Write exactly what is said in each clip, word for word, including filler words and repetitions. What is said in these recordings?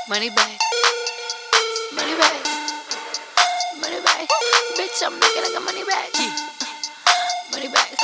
Money bag, money bag, money bag. Bitch, I'm looking like a money bag. Money bag.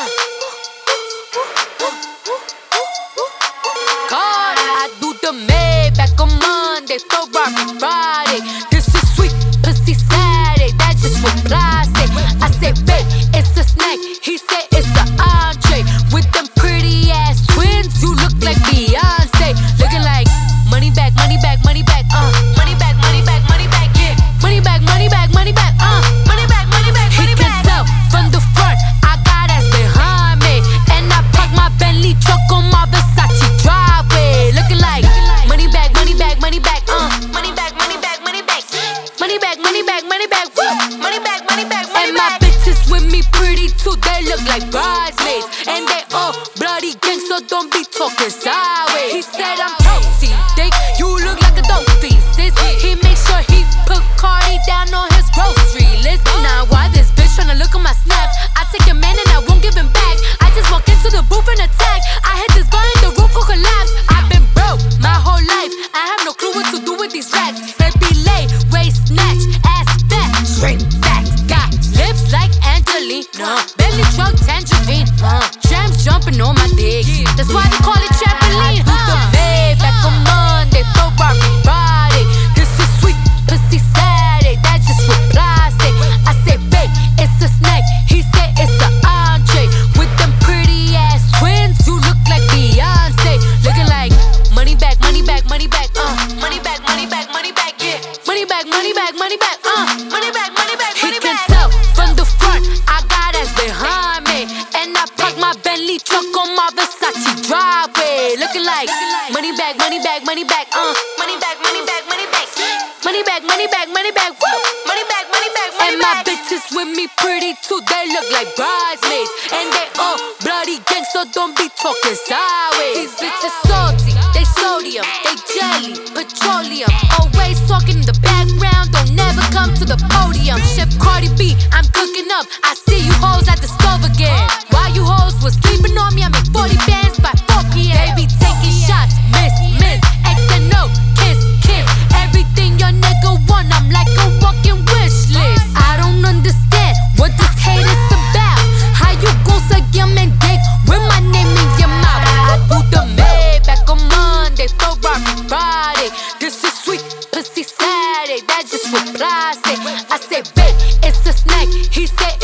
God, I do the Maybach on Monday, throw rock on Friday. This is sweet, pussy Saturday. That's just what I say. I say, babe, it's a snack. He said it's an entree. With them pretty ass twins, you look like Beyonce. Looking like money bag, money bag, money bag, uh. Money bag, money bag, money bag, yeah. Money bag, money bag, money bag, uh. Money bag, money bag, money bag. He can tell from the front, I got ass behind me. And I park my Bentley truck on my Versace driveway. Looking like money bag, money bag, money bag, uh. Money bag, money bag, money bag. Money bag, money bag, money bag, woo. Money bag, money bag, money bag. And my bitches with me pretty too, they look like bridesmaids. And they all bloody gang, so don't be talking sideways. He said I'm protein thick, you look like a dope sis. He make sure he put Cardi down on his grocery list. Now why this bitch tryna look at my snap? I take your man and I won't give him back. I just walk into the booth and attack. I hit this bar and the roof will collapse. I've been broke my whole life, I have no clue what to do with these racks. They be late, waist snatch, ass fat, straight back. Got lips like Angelina, belly truck tangerine, uh. Jams jumping on my dick, that's why they call it trampoline. I do the Maybach on Monday, throw rock on Friday. This is sweet, pussy Saturday, that's just what I say. I say, babe, it's a snack. He said it's an entree. With them pretty ass twins, you look like Beyonce. Looking like money bag, money bag, money bag, uh. Money bag, money bag, money bag, yeah. Money bag, money bag, money bag, uh. Money bag, money bag, money bag. He can tell from the front, I got ass behind me. And I park my Bentley truck on my Versace driveway. Looking like money bag, money bag, money bag, uh. Money bag, money bag, money bag. Money bag, money bag, money bag, woo. Money bag, money bag, money bag. And my bitches with me pretty too, they look like bridesmaids. And they all bloody gang, so don't be talking sideways. These bitches salty, they sodium, they jelly, petroleum. Always talking in the background, don't never come to the podium. Chef Cardi B, I'm cooking up, I see you hoes at the stove again. While you hoes was sleeping on me, I make forty bands by four p m They be taking shots, miss, miss, X and O, kiss, kiss. Everything your nigga want, I'm like a walking wish list. I don't understand what this hate is about. How you gon' suck your man dick with my name in your mouth? I do the Maybach on Monday, throw rock on Friday. This is sweet, pussy Saturday, that's just what I say. I say, babe, it's a snack. He said